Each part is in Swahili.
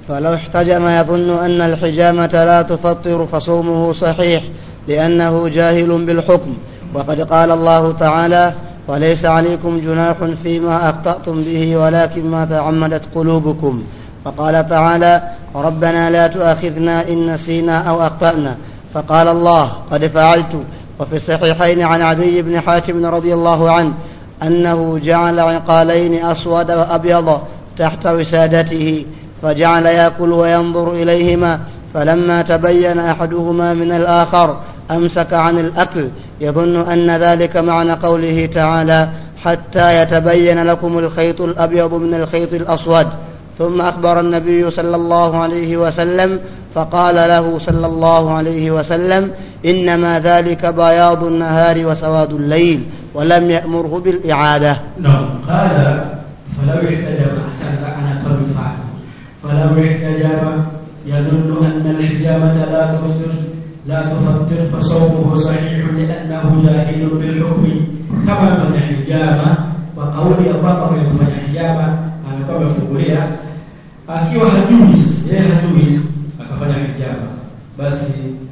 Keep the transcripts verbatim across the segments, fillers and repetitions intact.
فلو احتجم يظن أن الحجامة لا تفطر فصومه صحيح لأنه جاهل بالحكم. وقد قال الله تعالى: وليس عليكم جناح فيما أخطأتم به ولكن ما تعمدت قلوبكم. فقال تعالى: ربنا لا تؤاخذنا إن نسينا أو أخطأنا. فقال الله: قد فعلت. وفي الصحيحين عن عدي بن حاتم رضي الله عنه أنه جعل عقالين أسود وأبيض تحت وسادته فجعل يأكل وينظر إليهما، فلما تبين أحدهما من الآخر أمسك عن الأكل يظن أن ذلك معنى قوله تعالى: حتى يتبين لكم الخيط الأبيض من الخيط الأسود. ثم أخبر النبي صلى الله عليه وسلم فقال له صلى الله عليه وسلم: إنما ذلك بياض النهار وسواد الليل، ولم يأمره بالإعادة. نعم. قال: فلو احتجب أحسن أنا قبل فعل فلو احتجب يظن أن الحجامة لا تفطر لا تفطر فصومه صحيح لأنه جاهل بالحكم. كما من حجامة وقولي الله من حجامة أنا قبل فقوليها akiwa hajui sasa yeye hajui akafanya hijama, basi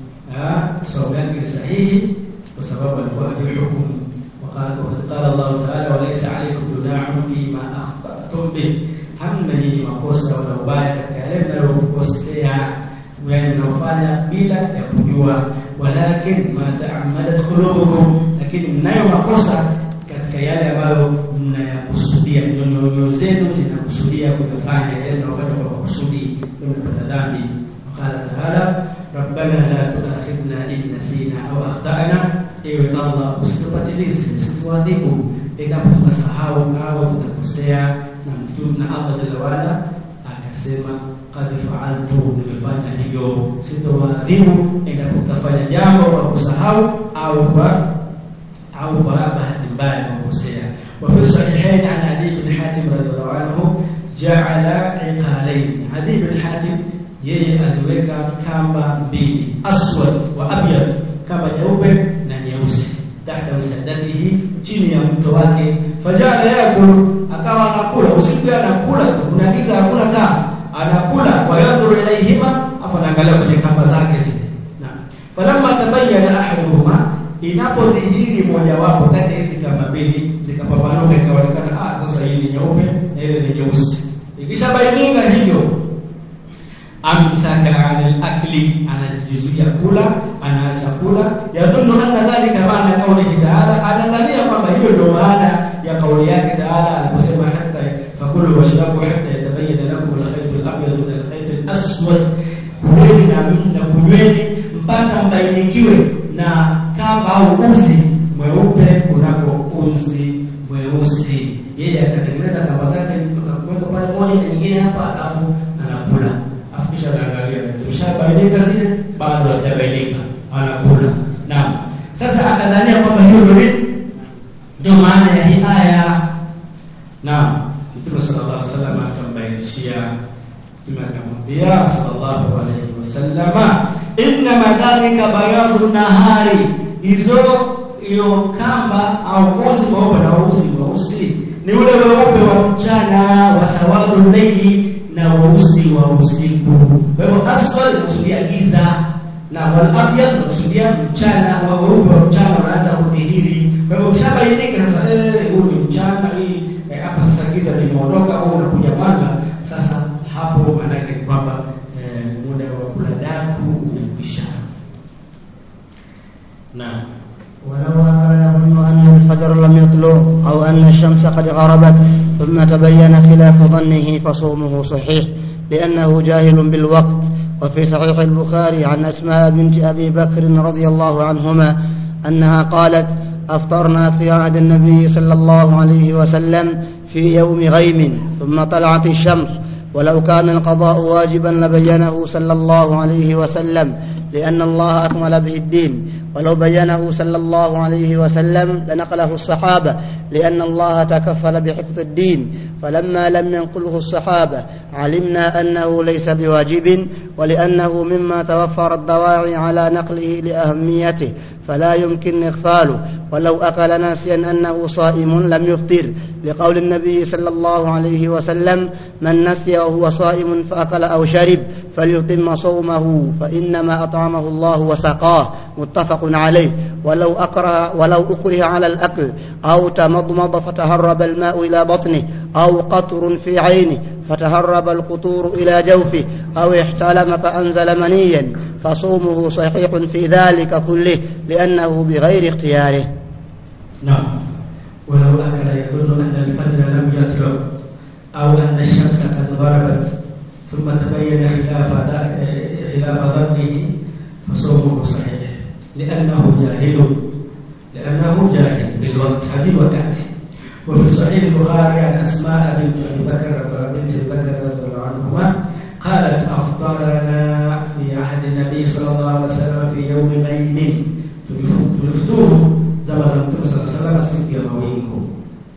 sababu yake ni sahihi kwa sababu alikuwa hajui hukumu. Waqala qala Allah ta'ala: walaysa alaykum junahun fima akhtatum bih, hamna ni makosa wala ubaya katika yale mnayokosea yani mnafanya bila ya kujua, walakin ma ta'ammadat qulubukum, lakini mnayo makosa katika yale ambayo mnayakusudia, nyoyo zenu zinakusudia kufanya yale mnayofanya kwa kusudi, mnapata dhambi. Qala ta'ala: rabbana la tu'akhidna in nasina aw akhtana, ewe Allah usitupatilize, usituadhibu endapo tukasahau au tutakosea. Na mtume na Allah jalla wala akasema: qad fa'altu, nimefanya hivyo, sitoadhibu endapo tutafanya jambo kwa kusahau au kwa au kwa bahati mbaya kukosea. وفي الصحيحين عن عدي بن حاتم رضي الله عنه جعل عقالين. عدي بن حاتم yeye aliweka kamba mbili, aswad wa abyad, kamba nyeupe na nyeusi, tahta wisadatihi, chini ya mto wake. Fajala yakulu, akawa anakula usiku, anakula kuna giza, hakuna taa, anakula. Wa yanzuru ilayhima, afa anaangalia kwenye kamba zake zile. Na falamma tabayyana ahaduhuma, inapodhihiri moja wapo kati ya hizo kamba mbili zikapambanuka, ikaonekana ah, sasa hii ni nyeupe na ile ni nyeusi. Ikishabainika hivyo, amsaka anil akli, anajizuia kula, anaacha kula. Yadhunnu anna dhalika maana qawlihi ta'ala, anadhania kwamba hiyo ndio maana ya kauli yake Ta'ala aliposema: hatta fakulu washrabu hatta yatabayyana lakum al-khayt al-abyad min al-khayt al-aswad, kuleni na mna kunyweni mpaka mbainikiwe na kamba au uzi mweupe kunako uzi mweusi. Yeye akatengeneza kamba zake akaweka pale moja na nyingine hapa, alafu anakula. Afisha anaangalia tumeshabainika zile, bado hajabainika, anakula. Naam. Sasa akadhania kwamba hiyo ndio ndio maana ya hii aya. Naam. Mtume sallallahu alaihi wasallam akambainishia, tumekamwambia sallallahu alaihi wasallam: inna madhalika bayadun nahari, hizo hiyo kamba au uzi mweupe na uzi mweusi ni ule weupe wa mchana, wa sawadu layli, na weusi wa usiku. Kwa hivyo aswad inakusudia giza, na wal abyad inakusudia mchana. Wa weupe wa mchana unaanza kudhihiri. Kwa hivyo ukishabainika sasa, eh huu ni mchana, hii hapa sasa giza limeondoka au unakuja mwanga, sasa hapo manake kwamba muda wa kula daku umekwisha. نعم. ولو يظن أن الفجر لم يطلع أو أن الشمس قد غربت ثم تبين خلاف ظنه فصومه صحيح لأنه جاهل بالوقت. وفي صحيح البخاري عن أسماء بنت أبي بكر رضي الله عنهما أنها قالت: أفطرنا في عهد النبي صلى الله عليه وسلم في يوم غيم ثم طلعت الشمس، ولو كان القضاء واجبا لبينه صلى الله عليه وسلم لأن الله أكمل به الدين. ولو بينه صلى الله عليه وسلم لنقله الصحابة لأن الله تكفل بحفظ الدين، فلما لم ينقله الصحابة علمنا أنه ليس بواجب، ولأنه مما توفر الدواعي على نقله لأهميته فلا يمكن إغفاله، ولو أكل ناسيا أنه صائم لم يفطر، لقول النبي صلى الله عليه وسلم: من نسي وهو صائم فأكل أو شرب فليتم صومه فإنما أطعمه الله وسقاه، متفق عليه. ولو أكره, ولو أكره على الأكل أو تمضمض فتهرب الماء إلى بطنه أو قطر في عينه فتهرب القطور إلى جوفه أو احتلم فأنزل منيا فصومه صحيح في ذلك كله لأنه بغير اختياره. نعم. ولو أكل يظن أن الفجر لم يطلع أو أن الشمس قد غربت ثم تبين خلاف خلاف ظنه فصومه صحيح لأنه جاهل لأنه جاهل بالوقت حديث وقت. وفي صحيح البخاري عن أسماء بنت أبي بكر بنت بكر رضي الله عنهما قالت: أفطرنا في عهد النبي صلى الله عليه وسلم في يوم غيم تلفتوه زمزم صلى الله عليه وسلم سنتي موينكم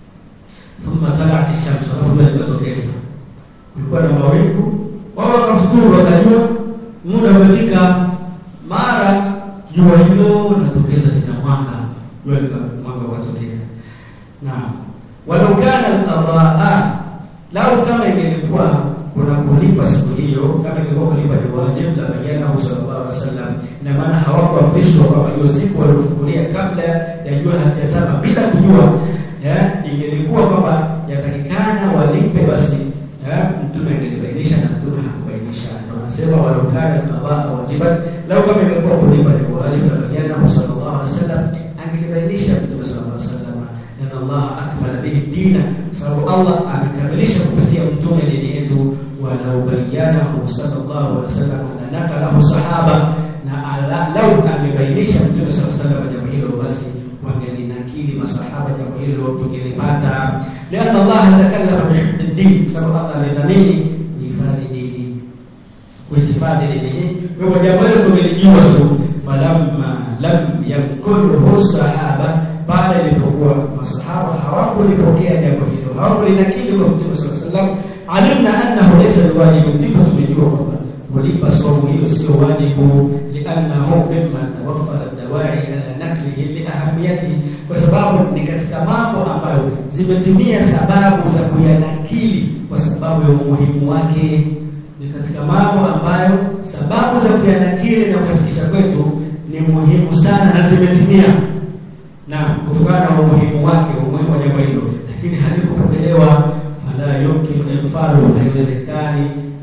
ثم طلعت الشمس ورفضت بتوكيزها يكون موينكم ووقفتوه وقالوا muda umefika mara jua hilo linatokeza tena mwanga jua mwanga ukatokea. Naam. Walau kana al-qadhaa, lau kama ingekuwa kuna kulipa siku hiyo, kama ingekuwa kulipa ni wajibu la bayana sallallahu alaihi wasallam, na maana hawakuamrishwa kwa hiyo siku walifungulia kabla ya jua halijazama bila kujua, eh, ingelikuwa kwamba yatakikana walipe, basi eh, mtume angelibainisha na mtume hakubainisha. Anasema walau kana al-qadhaa wajiban, lau kama ingekuwa kulipa ni wajibu la bayana sallallahu alaihi wasallam, angelibainisha mtume sallallahu alaihi wasallam. Inna Allah akmala bihi dina, sababu Allah amekamilisha kupitia mtume dini yetu. Walau bayyanahu sallallahu alaihi wasallam na naqalahu sahaba, na lau amebainisha mtume sallallahu alaihi wasallam jambo hilo, basi wangelinakili masahaba jambo hilo tungelipata. Lianna Allah takallama bihifdhi, sababu Allah amedhamini kuhifadhi dini, kuhifadhi dini. Kwa jambo hilo tungelijua tu. Falamma lam yanqulhu sahaba, baada ilipokuwa masahaba hawakulipokea jambo hilo, hawakulinakili kwa mtume sallallahu alaihi wasallam, alimna annahu laysa biwajibu, ndipo tumejua kwamba kulipa saumu hiyo sio wajibu. Liannahu mimma tawaffara ad-dawa'i ala naklihi li ahamiyati, kwa sababu ni katika mambo ambayo zimetimia sababu za kuyanakili kwa sababu ya umuhimu wake. Ni katika mambo ambayo sababu za kuyanakili na kufikisha kwetu ni muhimu sana na zimetimia, na kutokana na umuhimu wake, umuhimu wa jambo hilo, lakini halikupokelewa. Fala yumkin al-faru, haiwezekani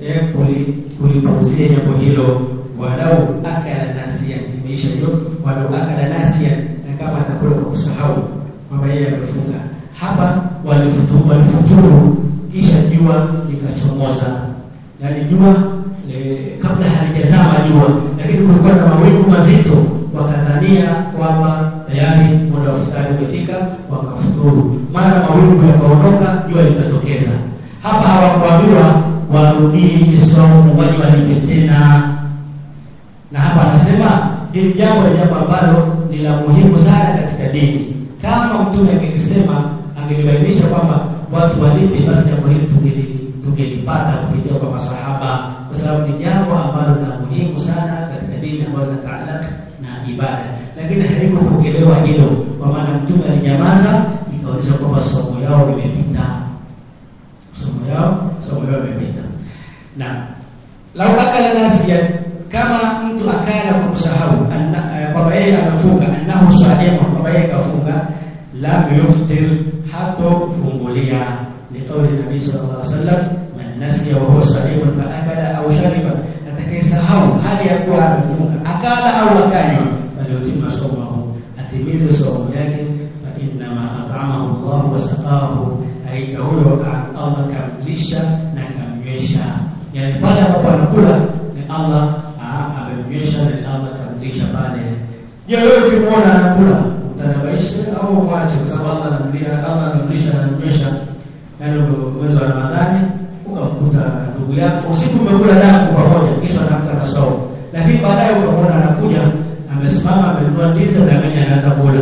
kulipuuzia jambo hilo. Walau akala nasiya, imeisha hiyo. Walau akala nasiya, na kama atakula kwa kusahau kwamba yeye amefunga, hapa walifuturu walifuturu kisha jua likachomoza, yani jua kabla halijazama jua, lakini kulikuwa na mawingu mazito, wakadhania kwamba tayari muda wa futari umefika, wakafuturu. Mara mawingu yakaondoka, jua likatokeza. Hapa hawakuambiwa warudie saumu wali walipe tena. Na hapa anasema hili jambo ni jambo ambalo ni la muhimu sana katika dini. Kama mtume angesema, angelibainisha kwamba watu walipe, basi jambo hili tungelipata kupitia kwa masahaba, kwa sababu ni jambo ambalo ni muhimu sana katika dini ambayo inataalaka na ibada. Lakini halikupokelewa hilo, kwa maana mtume alinyamaza, ikaonyesha kwamba somo yao imepita. Somo yao, somo yao imepita. Na lau akala nasiya, kama mtu akala kwa kusahau kwamba yeye amefunga, annahu sahih, kwamba yeye kafunga, la yuftir, hato fungulia. Ni kauli Nabii sallallahu alaihi wasallam: man nasiya wa huwa sahih fa akala au shariba, atakayesahau hali ya kuwa amefunga, akala au akanywa, aliyotima somahu, atimize somo yake. Fa inna ma at'amahu Allah wa saqahu, aika huyo Allah kamlisha na kamnywesha. Yani pale ambapo anakula ni Allah amemnywesha na Allah kamlisha pale. Je, wewe ukimwona anakula utanabaisha au mwache? Kwa sababu Allah anamlisha, Allah anamlisha na kumnywesha. Yani mwezi wa Ramadhani ukamkuta ndugu yako usiku umekula naye pamoja, kisha anaamka na saumu, lakini baadaye ukamwona anakuja amesimama amenunua ndizi na mwenye anaanza kula.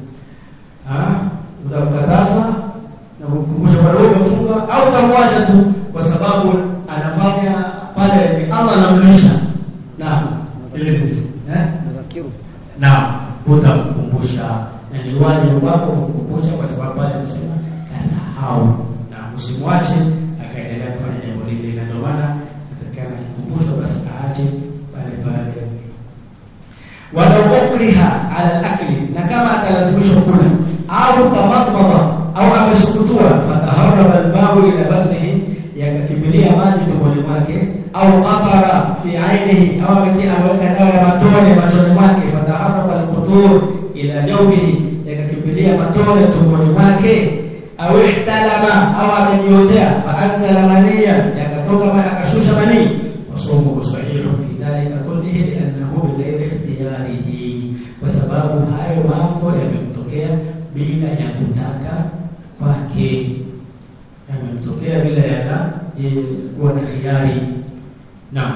Ah, utakataza na kukumbusha kwa roho umefunga au utamwacha tu kwa sababu anafanya pale Allah anamlisha. Naam. Ile ndizi. Eh? Nadhakiru. Naam, utamkumbusha. Na ni wajibu wako kukumbusha kwa sababu pale anasema kasahau. Na usimwache akaendelea kufanya jambo lile, na ndio maana atakana kukumbushwa basi aache pale pale. Wala ukriha ala al-akli, na kama atalazimishwa kula au tamadmada au amesukutua fataharraba al-ma'u ila batnihi, yakakimbilia maji tumboni mwake, au qatara fi ainihi, au ametia aweka dawa ya matone machoni mwake, fataharraba al-qutur ila jawfihi, yakakimbilia matone tumboni mwake, au ihtalama au amenyotea fa anzala maniya, yakatoka maana akashusha manii, wasomo sahihi fi dhalika kullihi li'annahu bighayri ikhtiyarihi, kwa sababu hayo mambo yamemtokea bila ya kutaka kwake, yamemtokea bila ya kuwa na khiari. Naam.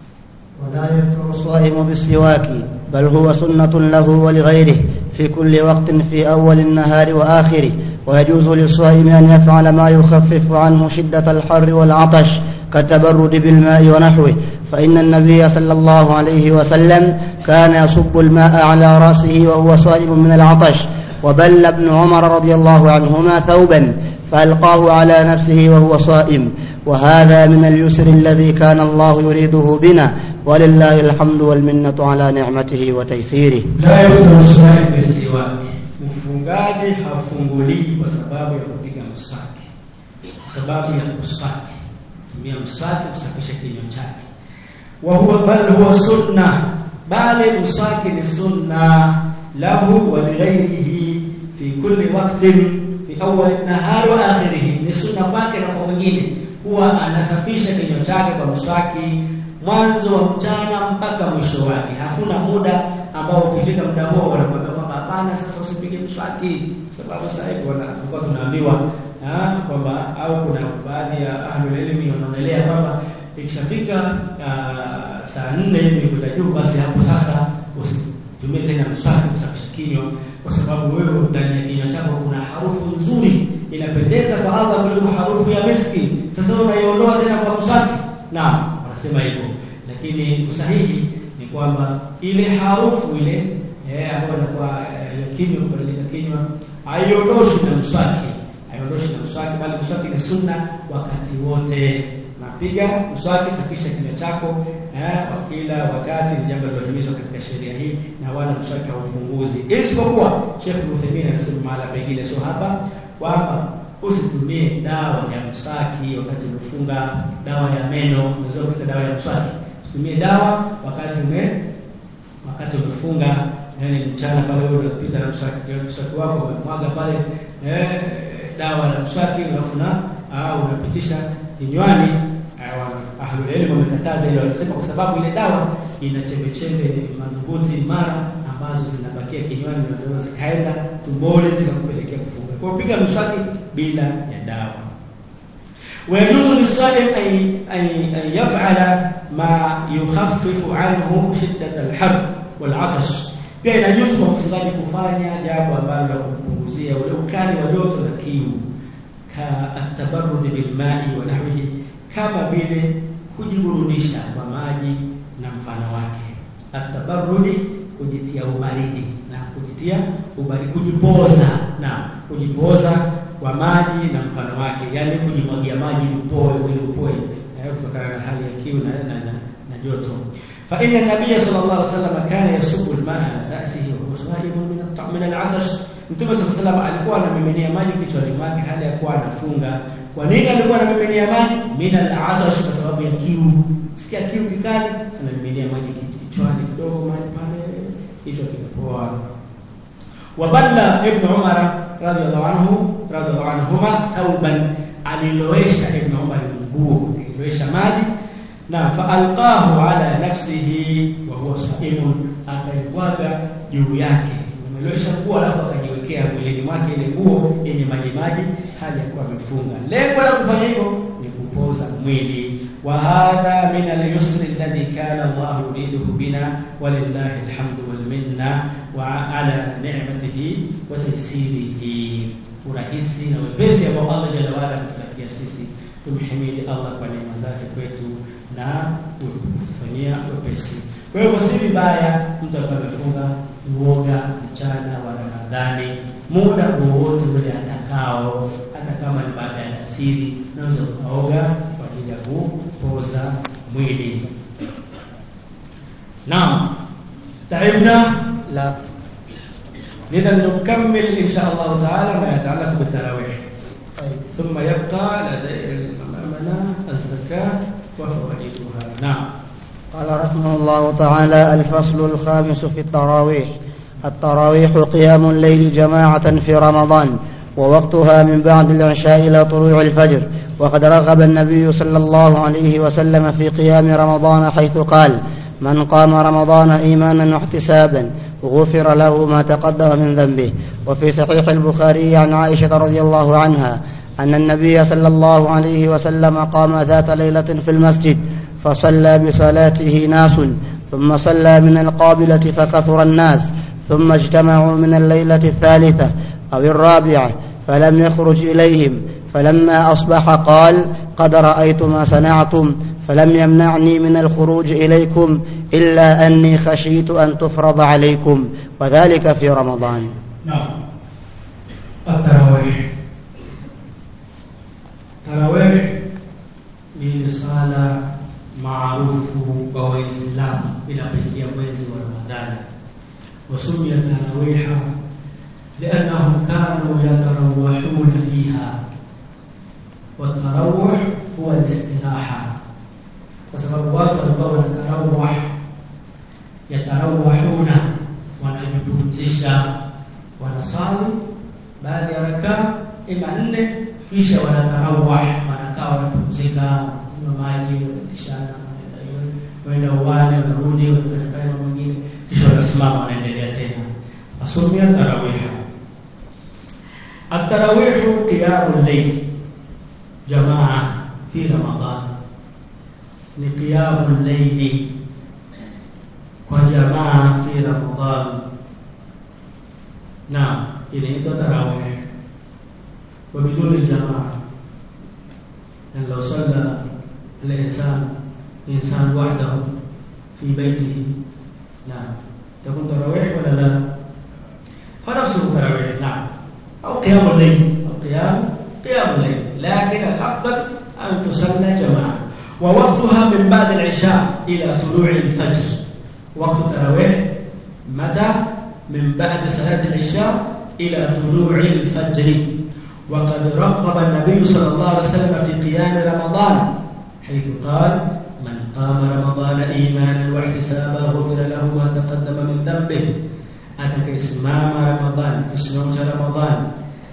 ولا يفطر الصائم بالسواك بل هو سنة له ولغيره في كل وقت في أول النهار وآخره، ويجوز للصائم أن يفعل ما يخفف عنه شدة الحر والعطش كالتبرد بالماء ونحوه، فإن النبي صلى الله عليه وسلم كان يصب الماء على رأسه وهو صائم من العطش، وبل ابن عمر رضي الله عنهما ثوبا فألقاه على نفسه وهو صائم، وهذا من اليسر الذي كان الله يريده بنا، ولله الحمد والمنة على نعمته وتيسيره. لا يفطر الصائم بالسواك، mfungaji hafungulii kwa sababu ya kupiga mswaki, sababu ya mswaki, tumia mswaki kusafisha kinywa chake. Wa huwa bal huwa sunna, bali mswaki ni sunna lahu wa lighairihi fi kulli waqtin fi awwal an-nahar wa akhirih, ni sunna kwake na kwa mwingine huwa anasafisha kinywa chake kwa mswaki mwanzo wa mchana mpaka mwisho wake. Hakuna muda ambao ukifika muda huo wanakuambia kwamba hapana, sasa usipige mswaki, sababu sasa hivi wanakuwa tunaambiwa ah kwamba, au kuna baadhi ya ahlul ilmi wanaonelea kwamba ikishafika uh, saa nne hivi kuja juu, basi hapo sasa usitumie tena mswaki kusafisha kinywa, kwa sababu wewe ndani ya kinywa chako kuna harufu nzuri inapendeza kwa Allah kuliko harufu ya miski. Sasa unaiondoa tena kwa mswaki? Naam, wanasema hivyo, lakini usahihi ni kwamba ile harufu ile eh ambayo inakuwa ya kinywa kubadilika kinywa haiondoshi na mswaki, haiondoshi na mswaki, bali mswaki ni sunna wakati wote. Napiga mswaki, safisha kinywa chako eh kila wakati, ni jambo lilohimizwa katika sheria hii, na wala mswaki haufunguzi, isipokuwa Sheikh Uthaymeen anasema mahala pengine, sio hapa, kwamba usitumie dawa ya mswaki wakati umefunga, dawa ya meno unaweza kupata dawa ya mswaki, usitumie dawa wakati ume wakati umefunga, yani mchana pale wewe unapita na mswaki, mswaki wako umemwaga pale eh dawa ya mswaki, alafu na au unapitisha kinywani. Ahlul ilm wamekataza ile, wanasema kwa sababu ile dawa ina chembe-chembe madhubuti imara ambazo zinabakia kinywani na zinaweza zikaenda tumboni zikakupelekea kufunga. Kwa piga mswaki bila ya dawa. ويجوز للصائم أن يفعل ما يخفف عنه شدة الحر والعطش. Pia inajuzu kwa mfungaji kufanya jambo ambalo la kupunguzia ule ukali wa joto na kiu, ka at-tabarrud bil ma'i wa nahwihi, kama vile kujiburudisha kwa maji na mfano wake. At-tabarrud, kujitia ubaridi, na kujitia ubaridi, kujipoza, na kujipoza kwa maji na mfano wake, yani kujimwagia maji upoe ili upoe kutokana na hali ya kiu na na, na, na joto. Fa inna nabiyya sallallahu alaihi wasallam kana yasubu al-ma'a ala ra'sihi wa huwa sa'imun min at-ta'min al-'atash. Mtume sallallahu alaihi wasallam alikuwa anamiminia maji kichwani mwake hali ya kuwa anafunga. Kwa nini alikuwa anamiminia maji? Min al-'atash, kwa sababu ya kiu. Sikia kiu kikali, anamiminia maji kichwani kidogo, maji pale hicho kinapoa. Waballa ibn Umar radhiyallahu anhu radhiyallahu anhuma thawban, alilowesha ibn Umar nguo, alilowesha maji na faalqahu ala nafsihi wa huwa sa'imun, akaibwaga juu yake, amelowesha nguo alafu akajiwekea mwilini mwake ile nguo yenye maji maji hali ya kuwa amefunga. Lengo la kufanya hivyo ni kupoza mwili. وهذا من اليسر الذي كان الله يريده بنا ولله الحمد والمنة وعلى نعمته وتيسيره urahisi na wepesi ambao Allah Jalla wa Ala kutupatia sisi. Tumhimidi Allah kwa neema zake kwetu na kutufanyia wepesi. Kwa hiyo si vibaya mtu akafunga uoga mchana wa Ramadhani muda wowote ule atakao, hata kama ni baada ya asiri naweza kuoga kwa ajili ya kupoza mwili. Naam. Taibna la لذا نكمل إن شاء الله تعالى ما يتعلق بالتراويح. ثم يبقى لدي أمامنا الزكاة وفوائدها. نعم. قال رحمه الله تعالى: الفصل الخامس في التراويح. التراويح قيام الليل جماعة في رمضان، ووقتها من بعد العشاء إلى طلوع الفجر. وقد رغب النبي صلى الله عليه وسلم في قيام رمضان حيث قال: من قام رمضان إيمانا واحتسابا غفر له ما تقدم من ذنبه. وفي صحيح البخاري عن عائشة رضي الله عنها أن النبي صلى الله عليه وسلم قام ذات ليلة في المسجد فصلى بصلاته ناس، ثم صلى من القابلة فكثر الناس، ثم اجتمعوا من الليلة الثالثة أو الرابعة فلم يخرج إليهم، فلما أصبح قال: قد رأيت ما صنعتم فلم يمنعني من الخروج إليكم إلا أني خشيت أن تفرض عليكم، وذلك في رمضان. نعم. التراويح التراويح ni sala maarufu kwa Waislamu inapoingia mwezi wa Ramadhani. وسمي التراويح لأنهم كانوا يتروحون فيها، والتروح هو الاستراحة. وسبب watu walikuwa wanatarawah, yatarawahuna, wanajipumzisha, wanasali baadhi ya rakaa ima nne, kisha wanatarawah, wanakaa wanapumzika, maji wanalishana, wanaenda uwani, wanarudi, wanafanya mambo mengine, kisha wanasimama wanaendelea tena. Asumia tarawih. At-tarawih qiyamul layl jamaa fi Ramadhan, ni qiyamul layl kwa jamaa fi Ramadhan. Naam, inaitwa tarawih. وبدون الجماعة يعني لو صلى الإنسان إنسان وحده في بيته نعم تكون تراويح ولا لا؟ فنفسه تراويح نعم، أو قيام الليل، أو قيام قيام الليل، لكن الأفضل أن تصلى جماعة. ووقتها من بعد العشاء إلى طلوع الفجر. وقت التراويح متى؟ من بعد صلاة العشاء إلى طلوع الفجر. وقد رغب النبي صلى الله عليه وسلم في قيام رمضان حيث قال: من قام رمضان إيمانا واحتسابا غفر له ما تقدم من ذنبه. أتك إسمام رمضان، إسمام رمضان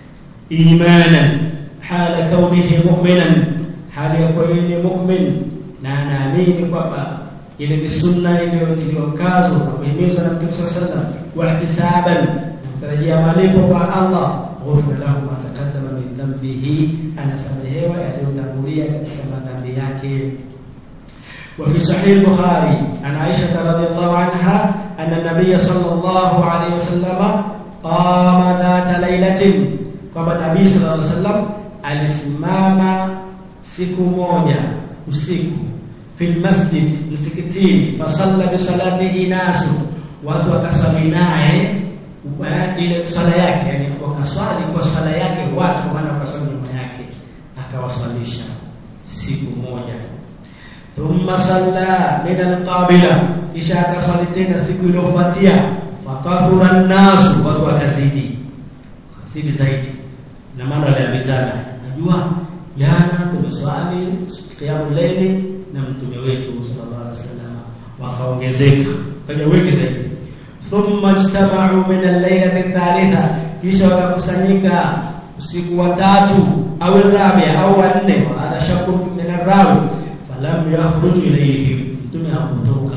إيمانا حال كونه مؤمنا، حال كونه مؤمن نانا مين كبا إلى السنة إلى وتلوكازو وهميز النبي صلى الله عليه وسلم، واحتسابا ترجي مالك مع الله غفر له ما تقدم من ذنبه، أنا سمعه ويتنبولي كما ذنبياك. وفي صحيح البخاري عن عائشة رضي الله عنها أن النبي صلى الله عليه وسلم قام ذات ليلة، كما النبي صلى الله عليه وسلم alisimama siku moja usiku fil masjid, msikitini, fasalla bi salatihi nasu, watu wakasali naye ile sala yake, yani wakaswali kwa sala yake watu, maana wakasali nyuma yake, akawasalisha siku moja. Thumma salla min alqabila, kisha akaswali tena siku iliyofuatia, fakathura an-nasu, watu wakazidi zidi zaidi, na maana ya mizana. Najua jana tumeswali qiyamul layl na mtume wetu sallallahu alaihi wasallam, wakaongezeka kaja wengi zaidi. Thumma ijtama'u min al-laylati ath-thalitha, kisha wakakusanyika usiku wa tatu au rabi'a au nne, hada shakku min ar-rawi, falam yakhruj ilayhim, mtume hakutoka.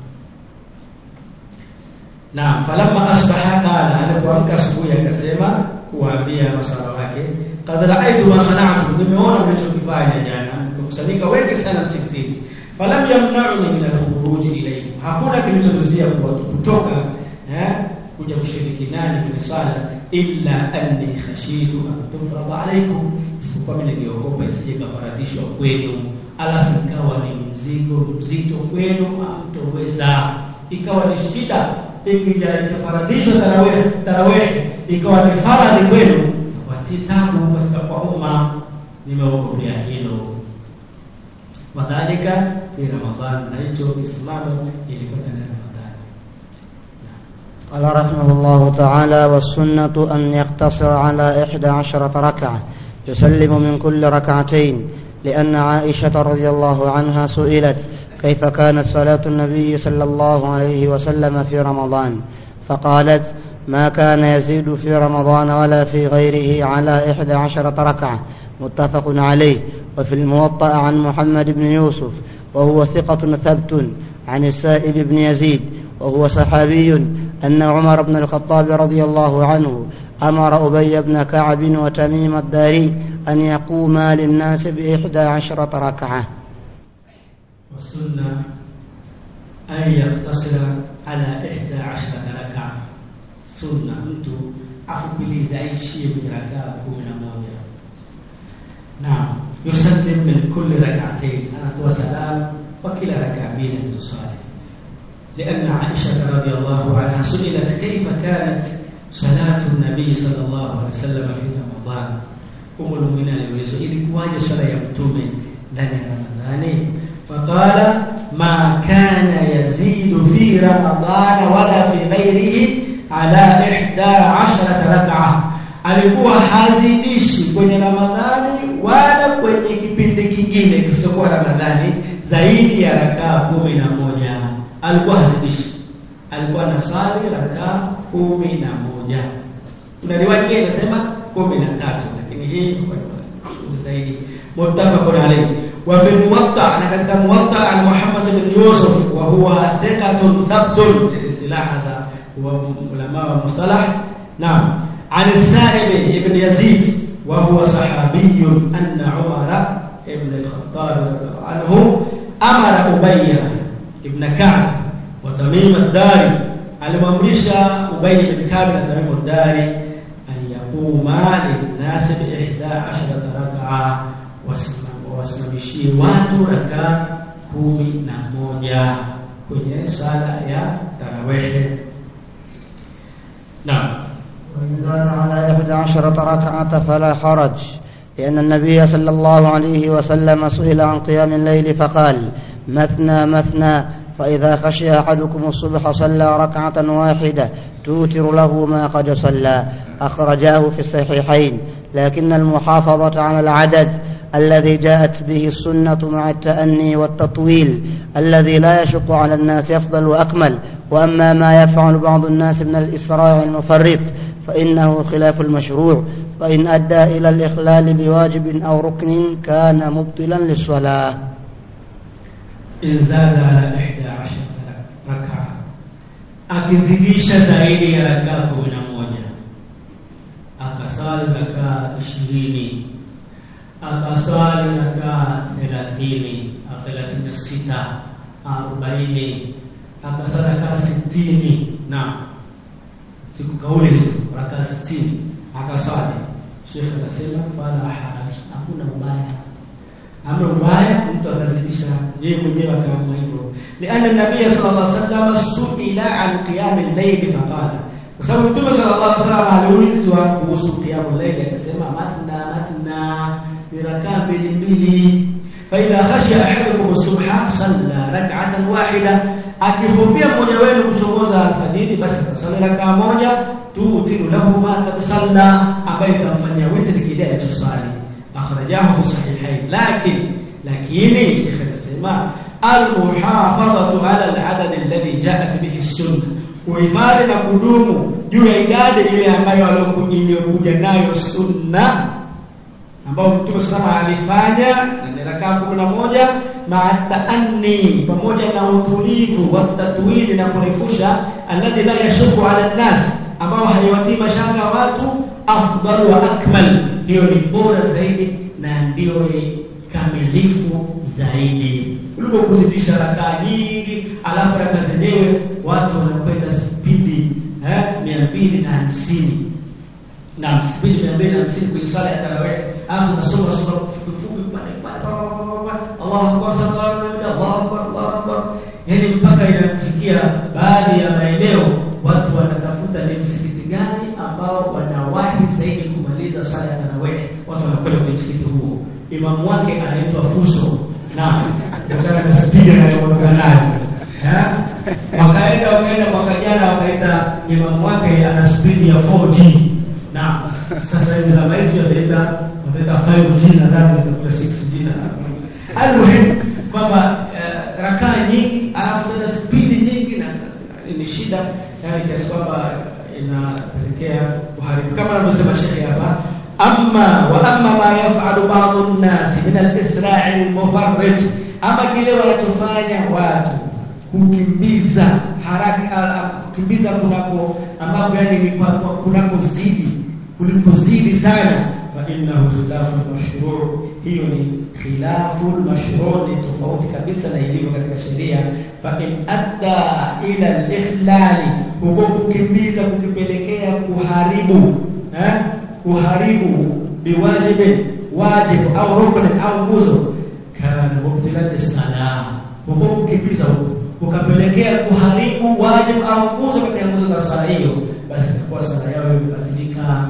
Na falamma asbaha qala, alipoamka asubuhi akasema kuambia masahaba wake, qad ra'aytu ma sana'tu, nimeona mlichokifanya jana, wamekusanyika wengi sana msikitini. Falam yamna'uni min al-khuruj ilayhi, hakuna kilichozuia kutoka eh kuja kushiriki nani kwenye swala, illa anni khashitu an tufrada alaykum, isipokuwa mimi niliogopa isije kafaradishwa kwenu, alafu ikawa ni mzigo mzito kwenu, hamtoweza, ikawa ni shida ikija ikafaradishwa tarawih tarawih ikawa ni faradhi kwenu, watitabu katika kwa umma. Nimeogopea hilo. Wadhalika fi Ramadhan, na hicho kisimamo ilikuwa ndani ya Ramadhani. قال رحمه الله تعالى: والسنة أن يقتصر على إحدى عشرة ركعة يسلم من كل ركعتين، لأن عائشة رضي الله عنها سئلت كيف كانت صلاة النبي صلى الله عليه وسلم في رمضان، فقالت: ما كان يزيد في رمضان ولا في غيره على إحدى عشرة ركعة، متفق عليه. وفي الموطأ عن محمد بن يوسف وهو ثقة ثبت عن السائب بن يزيد وهو صحابي أن عمر بن الخطاب رضي الله عنه أمر أبي بن كعب وتميم الداري أن يقوما للناس بإحدى عشرة ركعة. والسنة أن يقتصر على إحدى عشرة ركعة. سنة أنتو أفضل زي شيء من ركعة كمنا موجة. نعم، يسلم من كل ركعتين أنا وسلام وكلا ركعتين من الصلاة، لأن عائشة رضي الله عنها سئلت كيف كانت صلاة النبي صلى الله عليه وسلم في رمضان. أم المؤمنين يقولون ilikuwaje swala ya mtume ndani ya Ramadhani? فقال: ما كان يزيد في رمضان ولا في غيره على إحدى عشرة ركعة. Alikuwa hazidishi kwenye Ramadhani wala kwenye kipindi kingine kisichokuwa Ramadhani zaidi ya rakaa kumi na moja. Alikuwa hazidishi, alikuwa anasali rakaa kumi na moja. Kuna riwaya inasema kumi na tatu, lakini hii ni zaidi. Muttafaqun alayhi. Wa fi Muwatta, na katika Muwatta an Muhammad bin Yusuf wa huwa thiqatun thabtun, istilah za ulama wa mustalah. Naam, عن السائب ابن يزيد وهو صحابي أن عمر ابن الخطاب عنه أمر أبي ابن كعب وتميم الداري الممرشة أبي بن كعب وتميم الداري أن يقوما للناس بإحدى عشرة ركعة wasimamishie watu rakaa kumi na moja kwenye swala ya tarawih. Naam. وإن زاد على إحدى عشرة ركعة فلا حرج، لأن النبي صلى الله عليه وسلم سئل عن قيام الليل فقال: مثنى مثنى، فإذا خشي أحدكم الصبح صلى ركعة واحدة توتر له ما قد صلى. أخرجاه في الصحيحين. لكن المحافظة على العدد الذي جاءت به السنة مع التأني والتطويل الذي لا يشق على الناس أفضل وأكمل. وأما ما يفعل بعض الناس من الإسراع المفرط فإنه خلاف المشروع، فإن أدى إلى الإخلال بواجب أو ركن كان مبطلا للصلاة. إن زاد على إحدى عشرة ركعة، akizidisha zaidi ya rakaa kumi na moja, akasali rakaa ishirini, akasali rakaa thelathini, thelathini na sita, arobaini, akasali rakaa sitini. Naam, siku kauli hizo rakaa sitini akasali, Sheikh anasema fala haraj, hakuna ubaya. Amna ubaya mtu akazidisha yeye mwenyewe akaamua hivyo. Lianna nabii sallallahu alaihi wasallam suila an qiyam al-layl faqala, kwa sababu Mtume sallallahu alaihi wasallam aliulizwa kuhusu qiyam al-layl akasema mathna mathna, bi rakaa mbili mbili. Fa idha khashiya ahadukum as-subha salla rak'atan wahida, akihofia mmoja wenu kuchomoza alfajiri basi sala rakaa moja, tuutiru lahu ma qad salla, ambaye itamfanyia witri kile alichosali. أخرجاه في الصحيحين. لكن لكني شيخ السماء المحافظة على العدد الذي جاءت به السنة، وإفادة نقدوم juu ya idadi ile ambayo aliyokuja nayo sunna, ambao Mtume sana alifanya na rakaa kumi na moja maa taanni, pamoja na utulivu wa tatwili na kurefusha, alladhi la yashuku ala nas, ambao haiwatii mashaka watu, afdal wa akmal, hiyo ni bora zaidi na ndio kamilifu zaidi kuliko kuzidisha rakaa nyingi alafu rakaa zenyewe watu wanakwenda spidi eh mia mbili na hamsini na spidi mia mbili na hamsini kwenye sala ya tarawih alafu nasoma sura fupi pale pale Allahu akbar sallallahu alaihi Allahu akbar Allahu akbar yani mpaka inafikia baadhi ya maeneo watu wanatafuta ni msikiti gani ambao wanawahi zaidi kumaliza sala ya tarawih watu wanakwenda kwenye msikiti huo imamu wake anaitwa Fuso na nataka nisipige na kuondoka naye eh wakaenda wakaenda mwaka jana wakaita imamu wake ana speed ya four G na sasa hivi zama hizi wataita wataita five G na ndani itakuwa six G na almuhim kwamba uh, rakaa nyingi alafu na speed nyingi na ni shida yani kiasi kwamba inapelekea uharibu kama anavyosema Sheikh hapa amma wa amma ma yaf'alu ba'd an-nas min al-isra' al-mufarrid ama kile wanachofanya watu kukimbiza haraka kukimbiza kunako ambapo yani ni kunako zidi kulikozidi sana fa innahu khilafu al-mashru' hiyo ni khilafu al-mashru' ni tofauti kabisa na ilivyo katika sheria fa in adda ila al-ikhlal huko kukimbiza kukipelekea kuharibu eh kuharibu biwajibi wajib au rukn au nguzo kana mubtilan as-salam huko kukimbiza ukapelekea kuharibu wajibu au nguzo katika nguzo za swala hiyo basi kwa swala yao imebatilika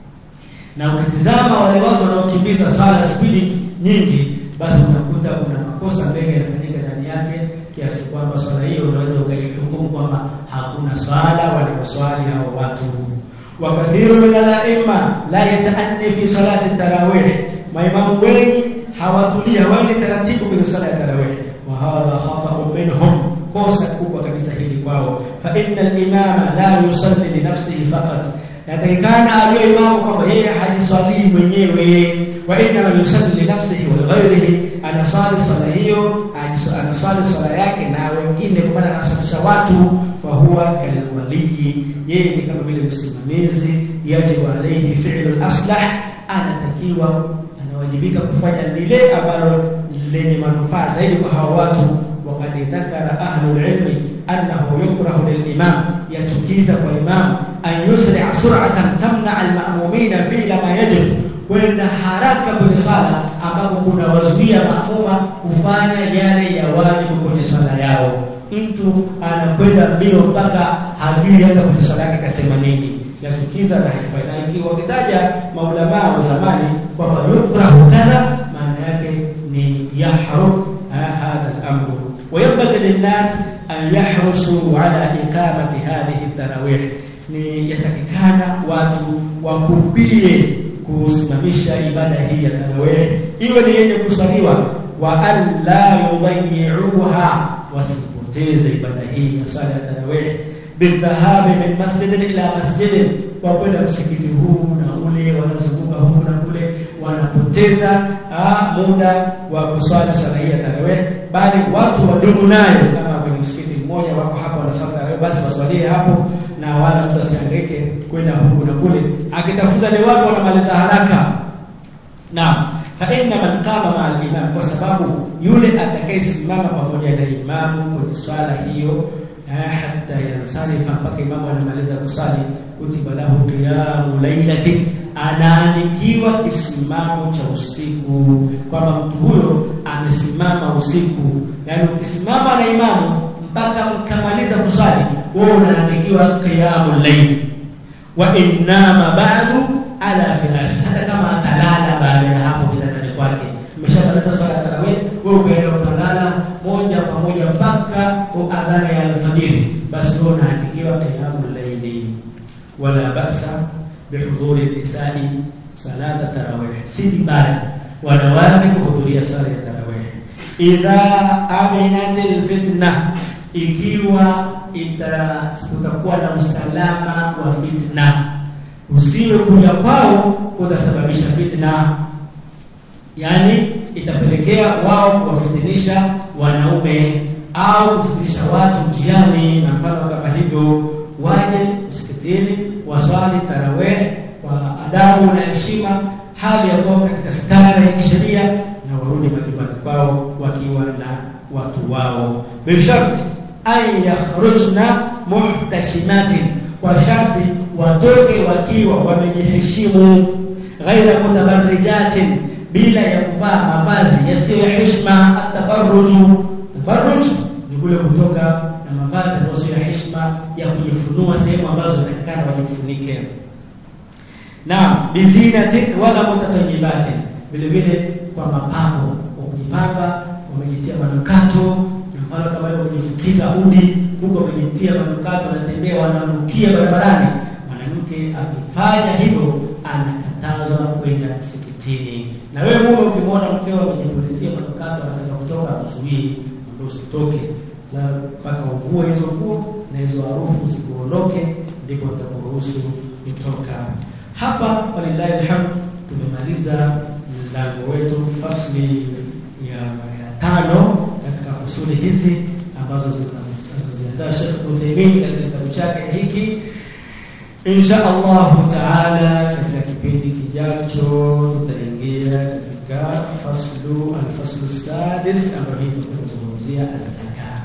na ukitizama wale watu wanaokimbiza swala spidi nyingi basi unakuta kuna makosa mengi yanafanyika ndani yake kiasi kwamba swala hiyo unaweza ukaihukumu kwamba hakuna swala wala swali hao watu wakathiru min al-a'imma la yata'anni fi salati at-tarawih maimamu wengi hawatulia wale taratibu kwenye sala ya tarawih wa hadha khata'un minhum kosa kubwa kabisa hili kwao fa inna al-imama la yusalli li nafsihi faqat yatakikana aliyo imamu kwamba yeye hajiswali mwenyewe wa inna yusalli li nafsihi wa ghayrihi anasali swala hiyo anasali swala yake na wengine kwa maana anasalisha watu fa huwa kalwali yeye ni kama vile msimamizi yajibu alayhi fi'lu al-aslah anatakiwa anawajibika kufanya lile ambalo lenye manufaa zaidi kwa hawa watu wakati dhakara ahlul ilmi annahu yukrahu lil-imam yatukiza kwa imam an yusri'a sur'atan tamna al-ma'mumina fi ma yajib kwenda haraka kwenye sala ambapo kuna wazuia maamuma kufanya yale ya wajibu kwenye sala yao mtu anakwenda mbio mpaka hajui hata kwenye sala yake kasema nini yatukiza na haifai na ikiwa kitaja maulama wa zamani kwamba yukrahu kadha maana yake ni yahrum hadha al-amr وينبغي للناس أن يحرصوا على إقامة هذه التراويح ni yatakikana watu wakupie kusimamisha ibada hii ya tarawih iwe ni yenye kusaliwa wa an la yudayyi'uha wasipoteze ibada hii ya sala ya tarawih bidhahabi min masjidin ila masjidin kwa kwenda msikiti huu na ule wanazunguka huku na kule wanapoteza muda wa kusali sala hii ya tarawih bali watu wadumu nayo kama kwenye msikiti mmoja wako hapo wanasali tarawih basi waswalie hapo na wala mtu asihangaike kwenda huku na kule akitafuta ni watu wanamaliza haraka na fa inna man qama ma'a al-imam kwa sababu yule atakayesimama pamoja na imamu kwenye swala hiyo hatta yansalifa mpaka imamu anamaliza kusali kutiba lahu qiyamu laylatin anaandikiwa kisimamo cha usiku kwamba mtu huyo amesimama usiku yani ukisimama na imamu mpaka mkamaliza kusali wewe unaandikiwa qiyamul layl wa inama ba'du ala firash hata kama atalala baada ya hapo kitandani kwake umeshamaliza swala ya tarawih wewe ukaenda kulala moja kwa moja mpaka adhana ya alfajiri basi wewe unaandikiwa qiyamul layl wala ba'sa bihudhuri al-nisa'i salat tarawih si baya wanawake kuhudhuria swala ya tarawih idha aminatil fitna ikiwa itakuwa na usalama wa fitna usiwe kuja kwao utasababisha fitna yani itapelekea wao kuwafitinisha wanaume au kufitinisha watu njiani na mfano kama hivyo waje msikitini waswali tarawih kwa adabu na heshima hali ya kuwa katika stara ya kisheria na warudi majumbani kwao wakiwa na watu wao. Bisharti ay yakhrujna muhtashimatin, kwa sharti watoke wakiwa wamejiheshimu, ghaira mutabarrijatin, bila ya kuvaa mavazi yasiyo ya heshima. Atabarruju, tabarruj ni kule kutoka na mavazi yasiyo ya heshima ya kujifunua sehemu ambazo zinatakana wajifunike. Na bizinatin wala mutatayyibatin, vile vile kwa mapambo, kujipamba, wamejitia manukato, mfano kama wale wamejifukiza udi, huko wamejitia manukato, wanatembea wananukia barabarani. Mwanamke akifanya hivyo anakatazwa kwenda msikitini. Na wewe mume ukimwona mkeo amejipulizia manukato anataka kutoka, mzuie, ndio usitoke, la mpaka uvue hizo nguo na hizo harufu zikuondoke, ndipo utakuruhusu kutoka. Hapa walillahi alhamd tumemaliza mlango wetu fasli ya, ya tano katika fasuli hizi ambazo zinazoziandaa Sheikh Uthaymeen katika kitabu chake hiki. Insha Allah Taala katika kipindi kijacho tutaingia katika faslu al-faslu sadis ambayo tunazungumzia al-zakat.